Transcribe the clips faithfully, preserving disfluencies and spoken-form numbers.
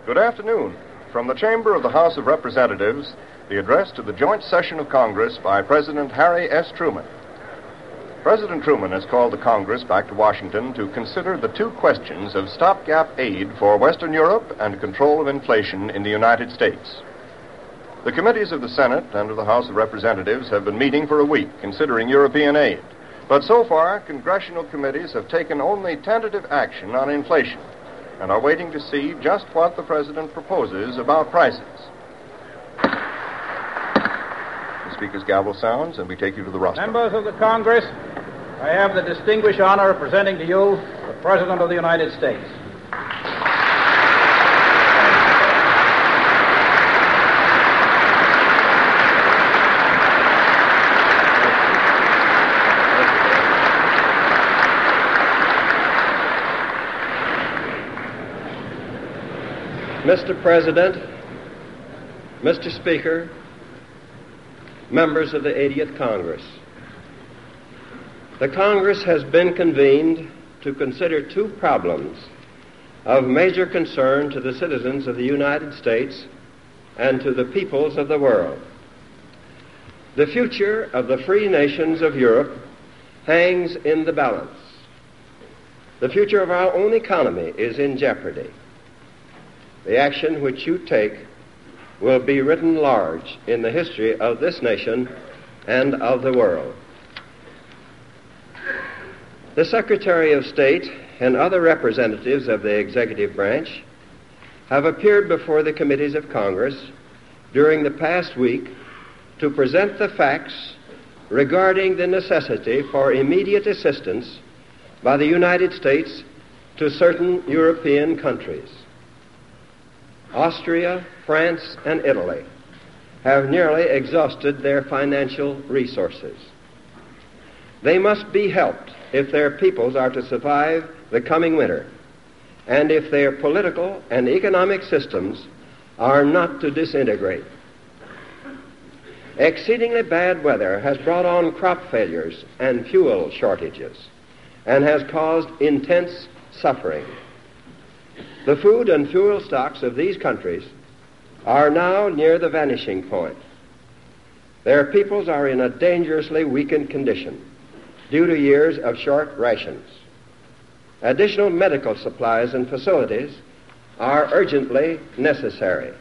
Good afternoon. From the chamber of the House of Representatives, the address to the joint session of Congress by President Harry S. Truman. President Truman has called the Congress back to Washington to consider the two questions of stopgap aid for Western Europe and control of inflation in the United States. The committees of the Senate and of the House of Representatives have been meeting for a week considering European aid. But so far, congressional committees have taken only tentative action on inflation and are waiting to see just what the President proposes about prices. The Speaker's gavel sounds, and we take you to the rostrum. Members of the Congress, I have the distinguished honor of presenting to you the President of the United States. Mister President, Mister Speaker, members of the eightieth Congress. The Congress has been convened to consider two problems of major concern to the citizens of the United States and to the peoples of the world. The future of the free nations of Europe hangs in the balance. The future of our own economy is in jeopardy. The action which you take will be written large in the history of this nation and of the world. The Secretary of State and other representatives of the executive branch have appeared before the committees of Congress during the past week to present the facts regarding the necessity for immediate assistance by the United States to certain European countries. Austria, France, and Italy have nearly exhausted their financial resources. They must be helped if their peoples are to survive the coming winter, and if their political and economic systems are not to disintegrate. Exceedingly bad weather has brought on crop failures and fuel shortages, and has caused intense suffering. The food and fuel stocks of these countries are now near the vanishing point. Their peoples are in a dangerously weakened condition due to years of short rations. Additional medical supplies and facilities are urgently necessary.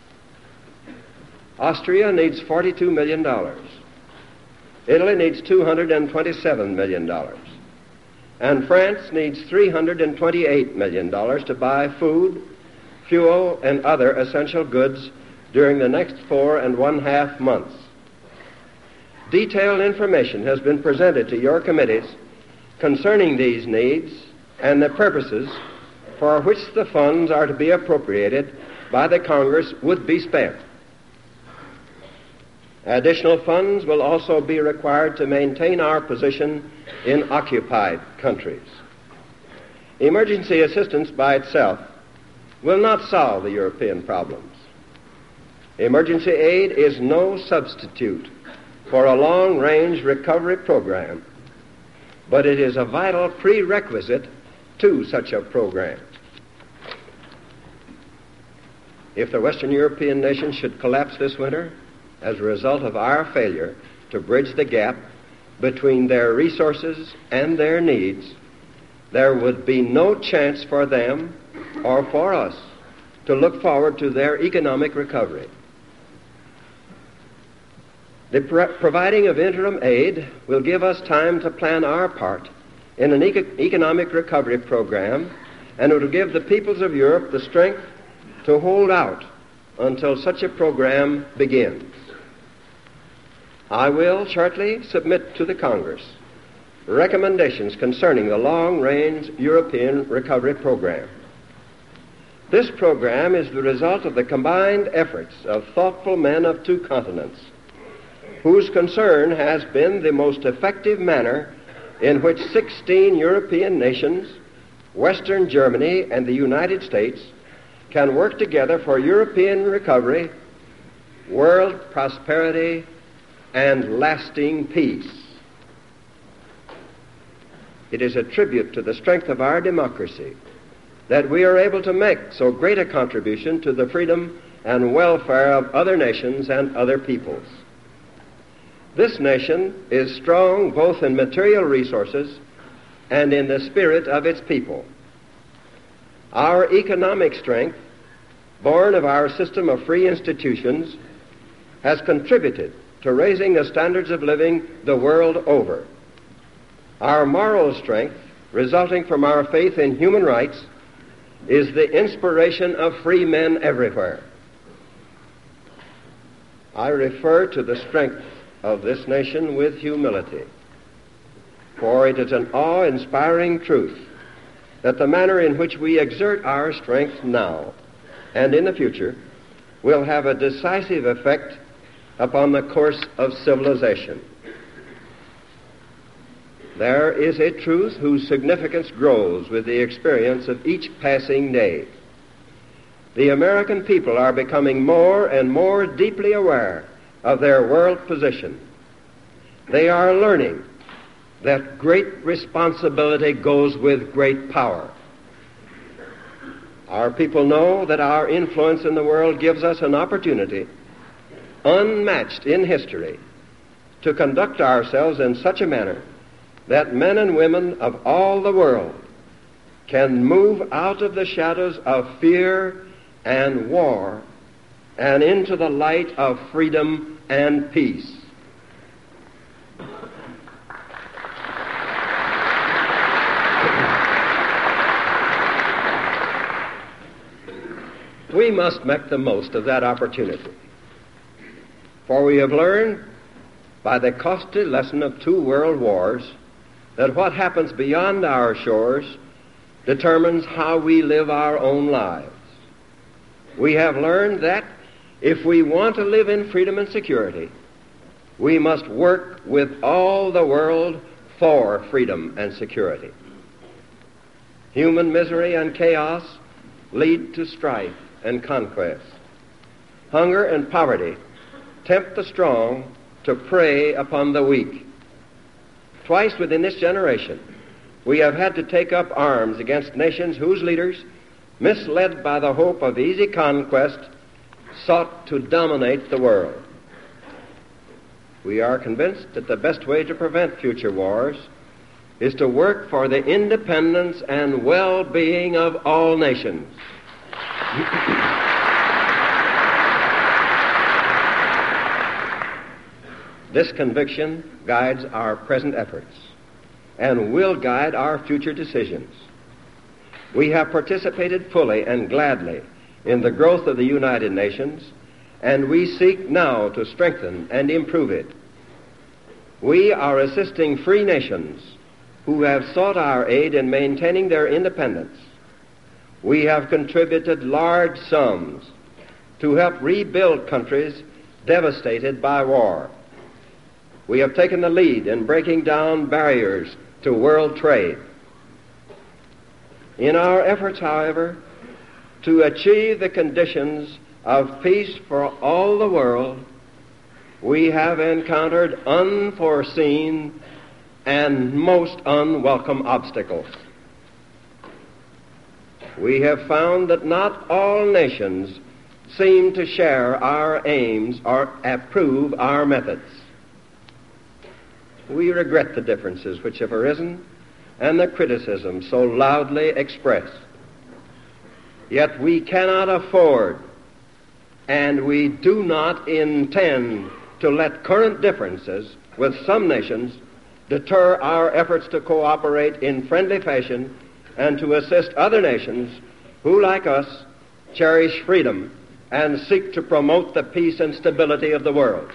Austria needs forty-two million dollars. Italy needs two hundred twenty-seven million dollars. And France needs three hundred twenty-eight million dollars to buy food, fuel, and other essential goods during the next four and one-half months. Detailed information has been presented to your committees concerning these needs and the purposes for which the funds are to be appropriated by the Congress would be spent. Additional funds will also be required to maintain our position in occupied countries. Emergency assistance by itself will not solve the European problems. Emergency aid is no substitute for a long-range recovery program, but it is a vital prerequisite to such a program. If the Western European nations should collapse this winter as a result of our failure to bridge the gap between their resources and their needs, there would be no chance for them or for us to look forward to their economic recovery. The pro- providing of interim aid will give us time to plan our part in an eco- economic recovery program, and it will give the peoples of Europe the strength to hold out until such a program begins. I will shortly submit to the Congress recommendations concerning the long-range European recovery program. This program is the result of the combined efforts of thoughtful men of two continents, whose concern has been the most effective manner in which sixteen European nations, Western Germany, and the United States can work together for European recovery, world prosperity, and lasting peace. It is a tribute to the strength of our democracy that we are able to make so great a contribution to the freedom and welfare of other nations and other peoples. This nation is strong both in material resources and in the spirit of its people. Our economic strength, born of our system of free institutions, has contributed to raising the standards of living the world over. Our moral strength, resulting from our faith in human rights, is the inspiration of free men everywhere. I refer to the strength of this nation with humility, for it is an awe-inspiring truth that the manner in which we exert our strength now and in the future will have a decisive effect upon the course of civilization. There is a truth whose significance grows with the experience of each passing day. The American people are becoming more and more deeply aware of their world position. They are learning that great responsibility goes with great power. Our people know that our influence in the world gives us an opportunity, unmatched in history, to conduct ourselves in such a manner that men and women of all the world can move out of the shadows of fear and war and into the light of freedom and peace. We must make the most of that opportunity, for we have learned by the costly lesson of two world wars that what happens beyond our shores determines how we live our own lives. We have learned that if we want to live in freedom and security, we must work with all the world for freedom and security. Human misery and chaos lead to strife and conquest. Hunger and poverty tempt the strong to prey upon the weak. Twice within this generation, we have had to take up arms against nations whose leaders, misled by the hope of easy conquest, sought to dominate the world. We are convinced that the best way to prevent future wars is to work for the independence and well-being of all nations. This conviction guides our present efforts and will guide our future decisions. We have participated fully and gladly in the growth of the United Nations, and we seek now to strengthen and improve it. We are assisting free nations who have sought our aid in maintaining their independence. We have contributed large sums to help rebuild countries devastated by war. We have taken the lead in breaking down barriers to world trade. In our efforts, however, to achieve the conditions of peace for all the world, we have encountered unforeseen and most unwelcome obstacles. We have found that not all nations seem to share our aims or approve our methods. We regret the differences which have arisen and the criticism so loudly expressed. Yet we cannot afford, and we do not intend to let current differences with some nations deter our efforts to cooperate in friendly fashion and to assist other nations who, like us, cherish freedom and seek to promote the peace and stability of the world.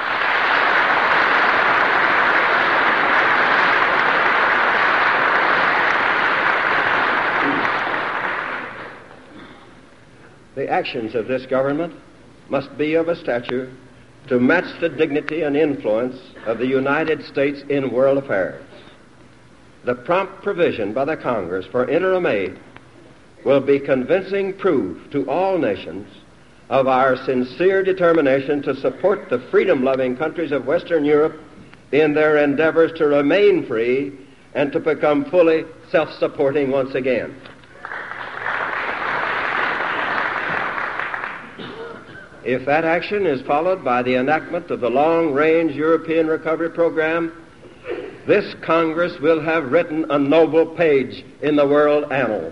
The actions of this government must be of a stature to match the dignity and influence of the United States in world affairs. The prompt provision by the Congress for interim aid will be convincing proof to all nations of our sincere determination to support the freedom-loving countries of Western Europe in their endeavors to remain free and to become fully self-supporting once again. if that action is followed by the enactment of the long-range European Recovery Program, this Congress will have written a noble page in the world annals.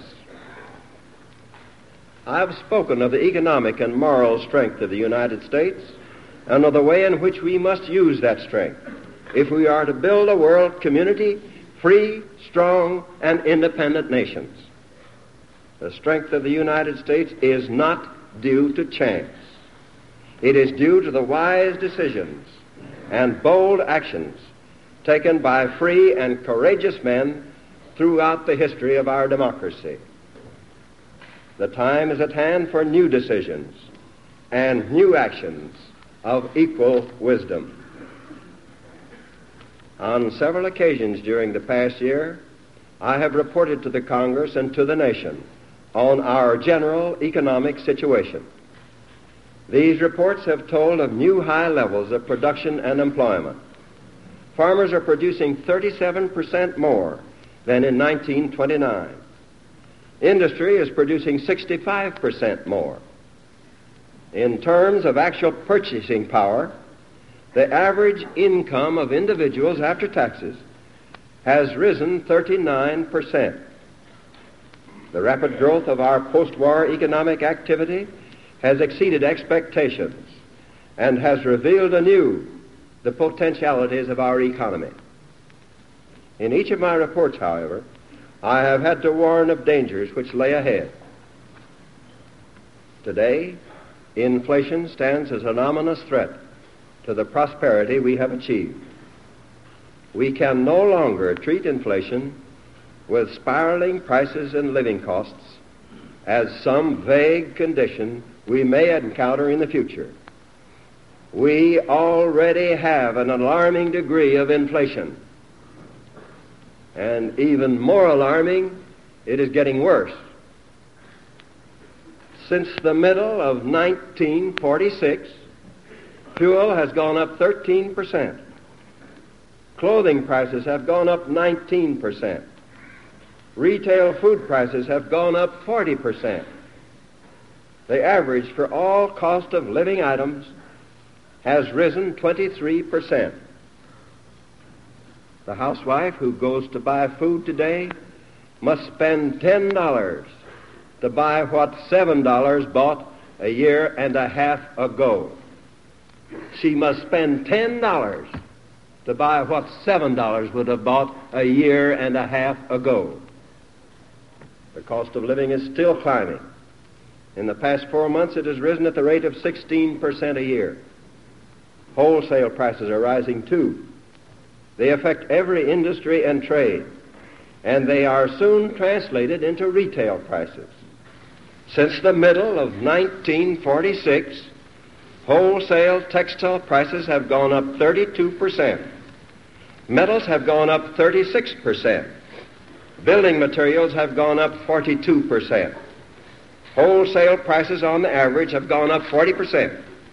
I've spoken of the economic and moral strength of the United States and of the way in which we must use that strength if we are to build a world community, free, strong, and independent nations. The strength of the United States is not due to chance. It is due to the wise decisions and bold actions taken by free and courageous men throughout the history of our democracy. The time is at hand for new decisions and new actions of equal wisdom. On several occasions during the past year, I have reported to the Congress and to the nation on our general economic situation. These reports have told of new high levels of production and employment. Farmers are producing thirty-seven percent more than in nineteen twenty-nine. Industry is producing sixty-five percent more. In terms of actual purchasing power, the average income of individuals after taxes has risen thirty-nine percent. The rapid growth of our post-war economic activity has exceeded expectations and has revealed anew the potentialities of our economy. In each of my reports, however, I have had to warn of dangers which lay ahead. Today, inflation stands as an ominous threat to the prosperity we have achieved. We can no longer treat inflation with spiraling prices and living costs as some vague condition we may encounter in the future. We already have an alarming degree of inflation. And even more alarming, it is getting worse. Since the middle of nineteen forty-six, fuel has gone up thirteen percent. Clothing prices have gone up nineteen percent. Retail food prices have gone up forty percent. The average for all cost of living items has risen twenty-three percent. The housewife who goes to buy food today must spend ten dollars to buy what seven dollars bought a year and a half ago. She must spend ten dollars to buy what seven dollars would have bought a year and a half ago. The cost of living is still climbing. In the past four months, it has risen at the rate of sixteen percent a year. Wholesale prices are rising too. They affect every industry and trade, and they are soon translated into retail prices. Since the middle of nineteen forty-six, wholesale textile prices have gone up thirty-two percent. Metals have gone up thirty-six percent. Building materials have gone up forty-two percent. Wholesale prices on the average have gone up forty percent.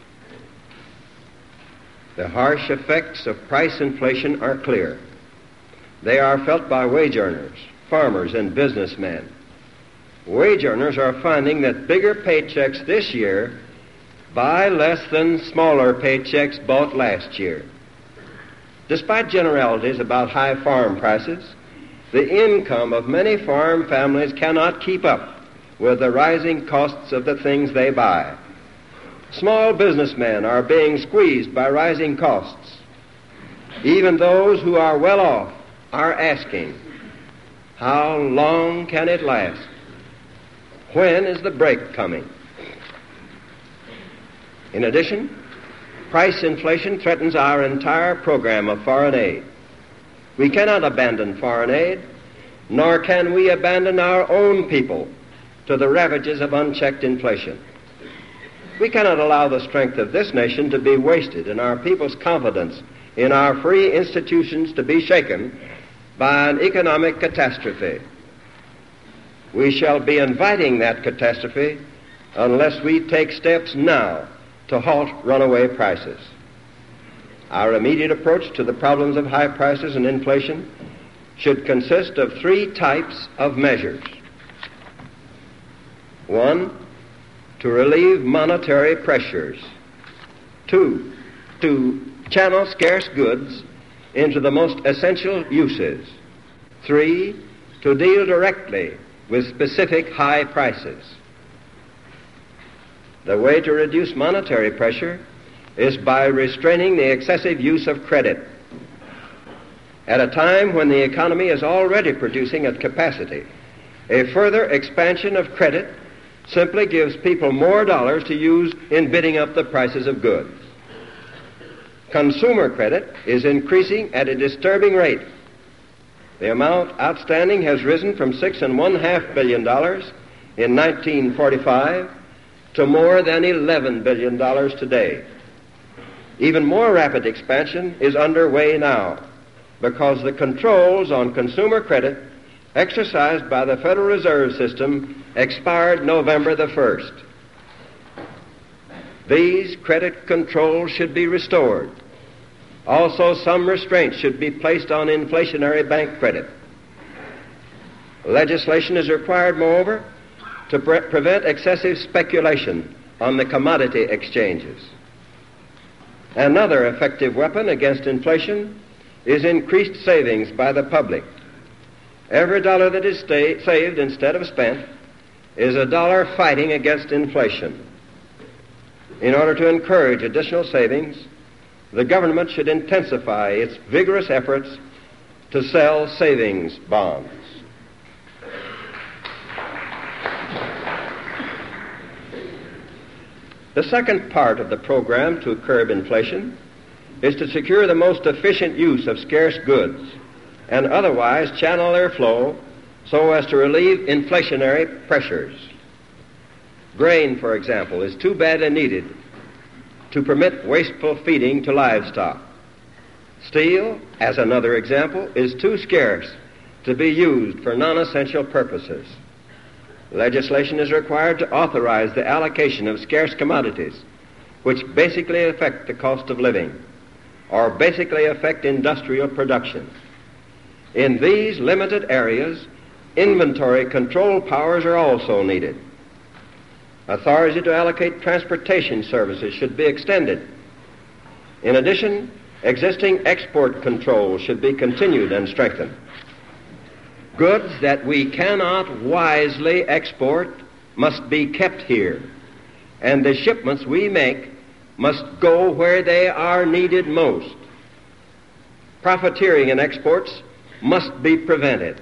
The harsh effects of price inflation are clear. They are felt by wage earners, farmers, and businessmen. Wage earners are finding that bigger paychecks this year buy less than smaller paychecks bought last year. Despite generalities about high farm prices, the income of many farm families cannot keep up with the rising costs of the things they buy. Small businessmen are being squeezed by rising costs. Even those who are well off are asking, how long can it last? When is the break coming? In addition, price inflation threatens our entire program of foreign aid. We cannot abandon foreign aid, nor can we abandon our own people to the ravages of unchecked inflation. We cannot allow the strength of this nation to be wasted and our people's confidence in our free institutions to be shaken by an economic catastrophe. We shall be inviting that catastrophe unless we take steps now to halt runaway prices. Our immediate approach to the problems of high prices and inflation should consist of three types of measures. One, to relieve monetary pressures. Two, to channel scarce goods into the most essential uses. Three, to deal directly with specific high prices. The way to reduce monetary pressure is by restraining the excessive use of credit. At a time when the economy is already producing at capacity, a further expansion of credit simply gives people more dollars to use in bidding up the prices of goods. Consumer credit is increasing at a disturbing rate. The amount outstanding has risen from six and one half billion dollars in nineteen forty-five to more than eleven billion dollars today. Even more rapid expansion is underway now because the controls on consumer credit exercised by the Federal Reserve System expired November the first. These credit controls should be restored. Also, some restraints should be placed on inflationary bank credit. Legislation is required, moreover, to pre- prevent excessive speculation on the commodity exchanges. Another effective weapon against inflation is increased savings by the public. Every dollar that is sta- saved instead of spent is a dollar fighting against inflation. In order to encourage additional savings, the government should intensify its vigorous efforts to sell savings bonds. The second part of the program to curb inflation is to secure the most efficient use of scarce goods and otherwise channel their flow so as to relieve inflationary pressures. Grain, for example, is too badly needed to permit wasteful feeding to livestock. Steel, as another example, is too scarce to be used for non-essential purposes. Legislation is required to authorize the allocation of scarce commodities which basically affect the cost of living or basically affect industrial production. In these limited areas, inventory control powers are also needed. Authority to allocate transportation services should be extended. In addition, existing export controls should be continued and strengthened. Goods that we cannot wisely export must be kept here, and the shipments we make must go where they are needed most. Profiteering in exports must be prevented.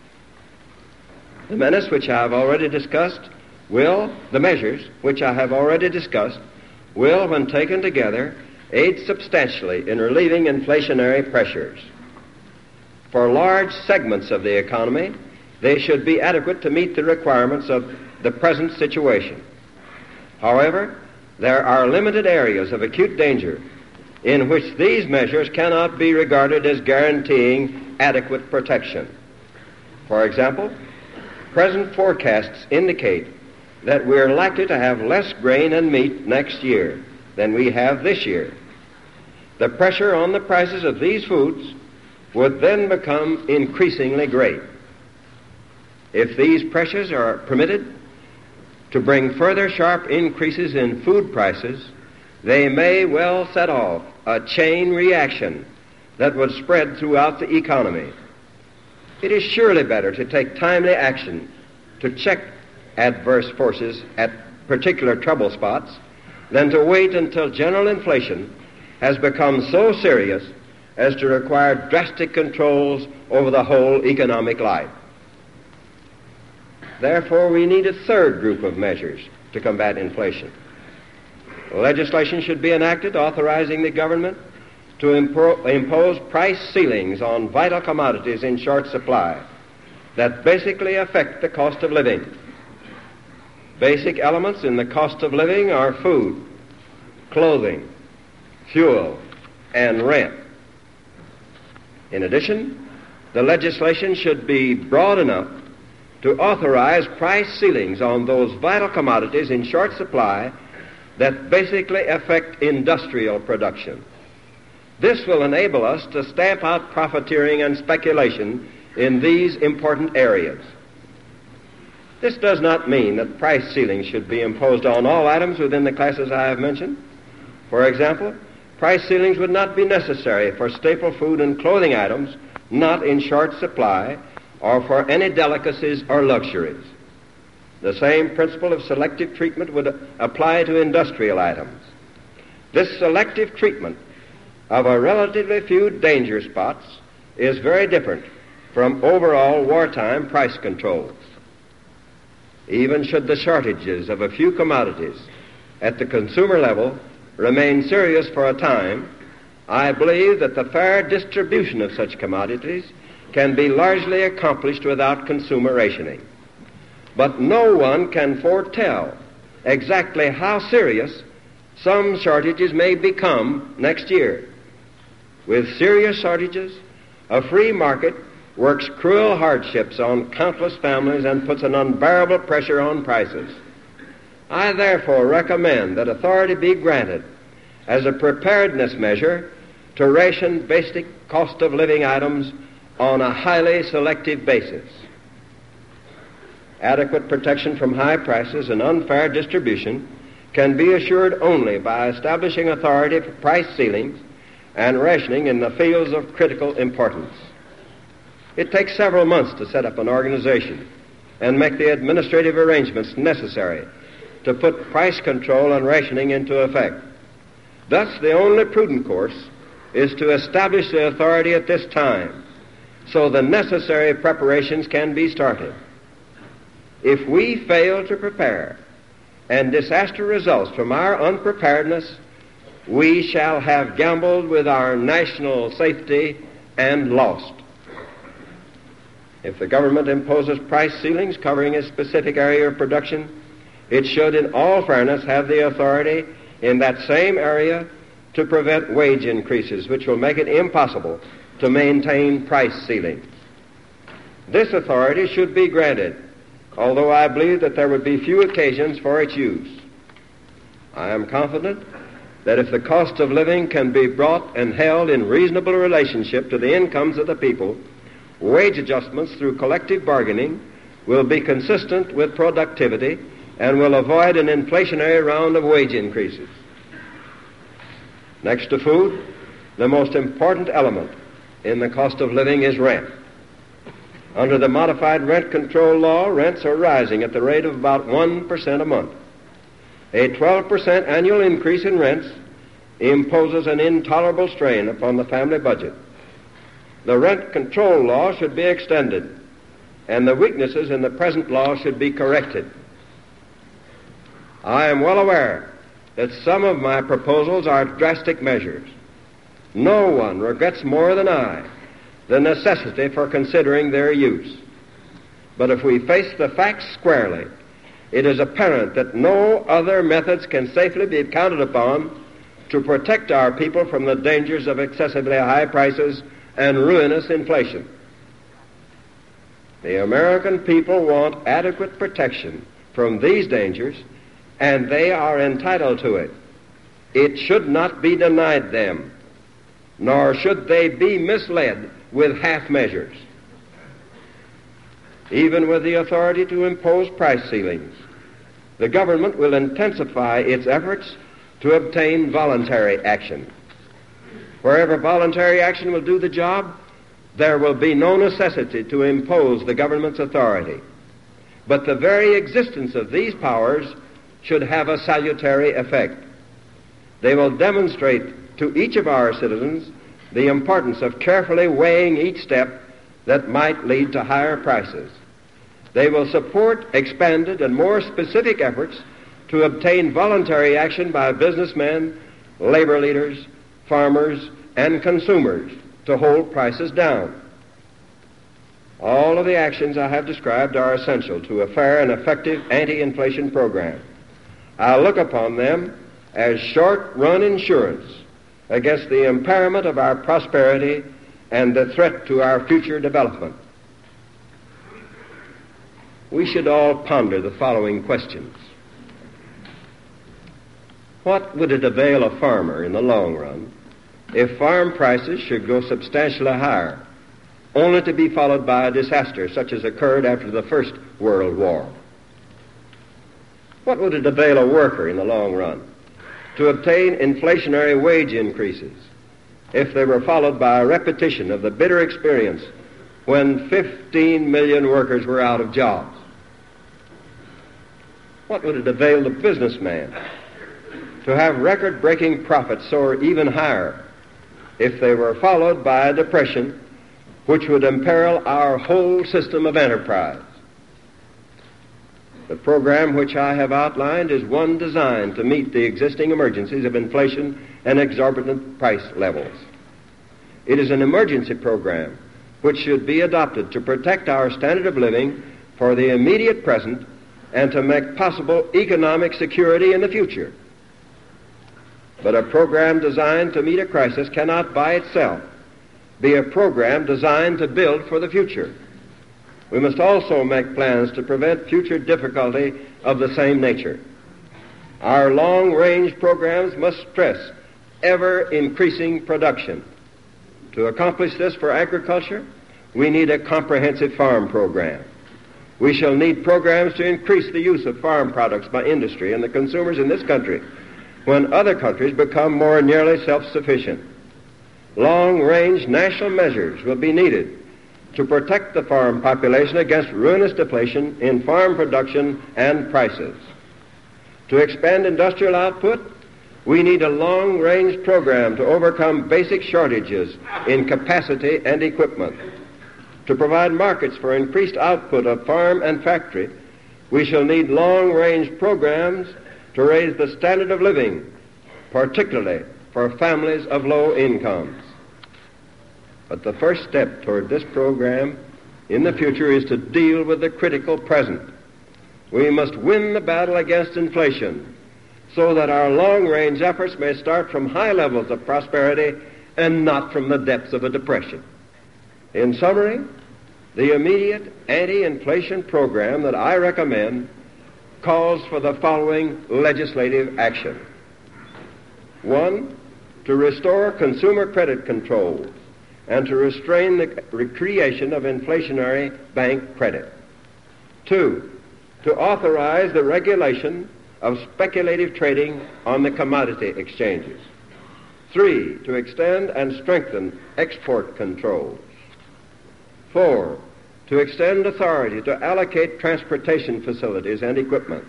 The menace which I have already discussed will, the measures which I have already discussed, will, when taken together, aid substantially in relieving inflationary pressures. For large segments of the economy, they should be adequate to meet the requirements of the present situation. However, there are limited areas of acute danger in which these measures cannot be regarded as guaranteeing adequate protection. For example, present forecasts indicate that we're likely to have less grain and meat next year than we have this year. The pressure on the prices of these foods would then become increasingly great. If these pressures are permitted to bring further sharp increases in food prices, they may well set off a chain reaction that would spread throughout the economy. It is surely better to take timely action to check adverse forces at particular trouble spots than to wait until general inflation has become so serious as to require drastic controls over the whole economic life. Therefore, we need a third group of measures to combat inflation. Legislation should be enacted authorizing the government to impo- impose price ceilings on vital commodities in short supply that basically affect the cost of living. Basic elements in the cost of living are food, clothing, fuel, and rent. In addition, the legislation should be broad enough to authorize price ceilings on those vital commodities in short supply that basically affect industrial production. This will enable us to stamp out profiteering and speculation in these important areas. This does not mean that price ceilings should be imposed on all items within the classes I have mentioned. For example, price ceilings would not be necessary for staple food and clothing items not in short supply or for any delicacies or luxuries. The same principle of selective treatment would apply to industrial items. This selective treatment of a relatively few danger spots is very different from overall wartime price controls. Even should the shortages of a few commodities at the consumer level remain serious for a time, I believe that the fair distribution of such commodities can be largely accomplished without consumer rationing. But no one can foretell exactly how serious some shortages may become next year. With serious shortages, a free market works cruel hardships on countless families and puts an unbearable pressure on prices. I therefore recommend that authority be granted as a preparedness measure to ration basic cost of living items on a highly selective basis. Adequate protection from high prices and unfair distribution can be assured only by establishing authority for price ceilings and rationing in the fields of critical importance. It takes several months to set up an organization and make the administrative arrangements necessary to put price control and rationing into effect. Thus, the only prudent course is to establish the authority at this time so the necessary preparations can be started. If we fail to prepare and disaster results from our unpreparedness, we shall have gambled with our national safety and lost. If the government imposes price ceilings covering a specific area of production, it should in all fairness have the authority in that same area to prevent wage increases, which will make it impossible to maintain price ceilings. This authority should be granted, although I believe that there would be few occasions for its use. I am confident that if the cost of living can be brought and held in reasonable relationship to the incomes of the people, wage adjustments through collective bargaining will be consistent with productivity and will avoid an inflationary round of wage increases. Next to food, the most important element in the cost of living is rent. Under the modified rent control law, rents are rising at the rate of about one percent a month. A twelve percent annual increase in rents imposes an intolerable strain upon the family budget. The rent control law should be extended, and the weaknesses in the present law should be corrected. I am well aware that some of my proposals are drastic measures. No one regrets more than I the necessity for considering their use. But if we face the facts squarely, it is apparent that no other methods can safely be counted upon to protect our people from the dangers of excessively high prices and ruinous inflation. The American people want adequate protection from these dangers, and they are entitled to it. It should not be denied them, nor should they be misled with half measures. Even with the authority to impose price ceilings, the government will intensify its efforts to obtain voluntary action. Wherever voluntary action will do the job, there will be no necessity to impose the government's authority. But the very existence of these powers should have a salutary effect. They will demonstrate to each of our citizens the importance of carefully weighing each step that might lead to higher prices. They will support expanded and more specific efforts to obtain voluntary action by businessmen, labor leaders, farmers, and consumers to hold prices down. All of the actions I have described are essential to a fair and effective anti-inflation program. I look upon them as short-run insurance against the impairment of our prosperity and the threat to our future development. We should all ponder the following questions. What would it avail a farmer in the long run if farm prices should go substantially higher, only to be followed by a disaster such as occurred after the First World War? What would it avail a worker in the long run to obtain inflationary wage increases if they were followed by a repetition of the bitter experience when fifteen million workers were out of jobs? What would it avail the businessman to have record-breaking profits soar even higher if they were followed by a depression which would imperil our whole system of enterprise? The program which I have outlined is one designed to meet the existing emergencies of inflation and exorbitant price levels. It is an emergency program which should be adopted to protect our standard of living for the immediate present and to make possible economic security in the future. But a program designed to meet a crisis cannot by itself be a program designed to build for the future. We must also make plans to prevent future difficulty of the same nature. Our long-range programs must stress ever-increasing production. To accomplish this for agriculture, we need a comprehensive farm program. We shall need programs to increase the use of farm products by industry and the consumers in this country when other countries become more nearly self-sufficient. Long-range national measures will be needed to protect the farm population against ruinous deflation in farm production and prices. To expand industrial output, we need a long-range program to overcome basic shortages in capacity and equipment. To provide markets for increased output of farm and factory, we shall need long-range programs to raise the standard of living, particularly for families of low incomes. But the first step toward this program in the future is to deal with the critical present. We must win the battle against inflation so that our long-range efforts may start from high levels of prosperity and not from the depths of a depression. In summary, the immediate anti-inflation program that I recommend calls for the following legislative action. One, to restore consumer credit controls and to restrain the creation of inflationary bank credit. Two, to authorize the regulation of speculative trading on the commodity exchanges. Three, to extend and strengthen export controls. Four, to extend authority to allocate transportation facilities and equipment.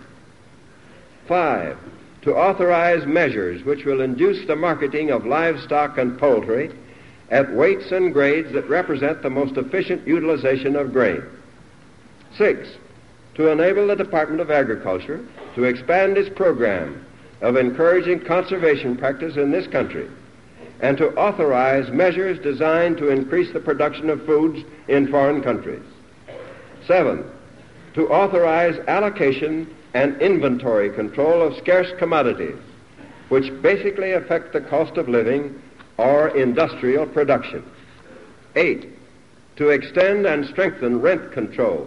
Five, to authorize measures which will induce the marketing of livestock and poultry at weights and grades that represent the most efficient utilization of grain. Six, to enable the Department of Agriculture to expand its program of encouraging conservation practice in this country and to authorize measures designed to increase the production of foods in foreign countries. Seven, to authorize allocation and inventory control of scarce commodities, which basically affect the cost of living or industrial production. Eight, to extend and strengthen rent control.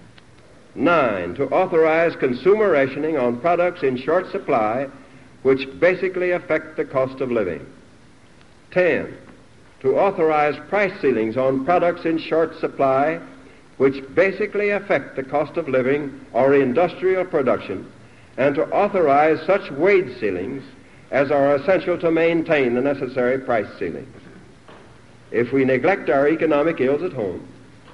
Nine, to authorize consumer rationing on products in short supply, which basically affect the cost of living. Ten, to authorize price ceilings on products in short supply, which basically affect the cost of living or industrial production, and to authorize such wage ceilings as are essential to maintain the necessary price ceilings. If we neglect our economic ills at home,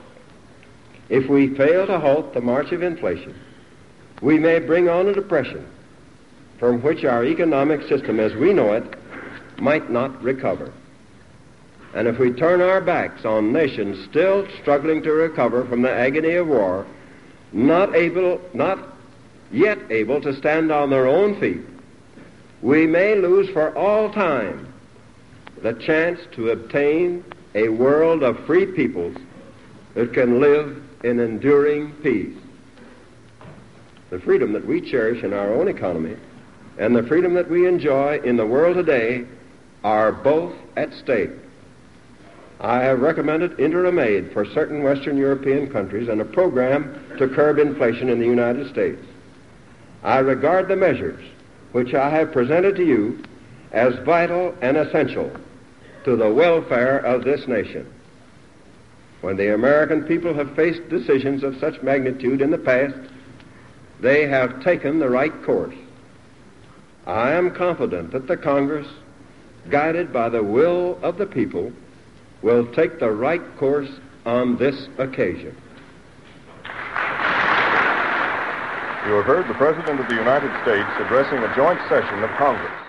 if we fail to halt the march of inflation, we may bring on a depression from which our economic system as we know it might not recover. And if we turn our backs on nations still struggling to recover from the agony of war, not able, not yet able to stand on their own feet, we may lose for all time the chance to obtain a world of free peoples that can live in enduring peace. The freedom that we cherish in our own economy and the freedom that we enjoy in the world today are both at stake. I have recommended interim aid for certain Western European countries and a program to curb inflation in the United States. I regard the measures which I have presented to you as vital and essential to the welfare of this nation. When the American people have faced decisions of such magnitude in the past, they have taken the right course. I am confident that the Congress, guided by the will of the people, will take the right course on this occasion. You have heard the President of the United States addressing a joint session of Congress.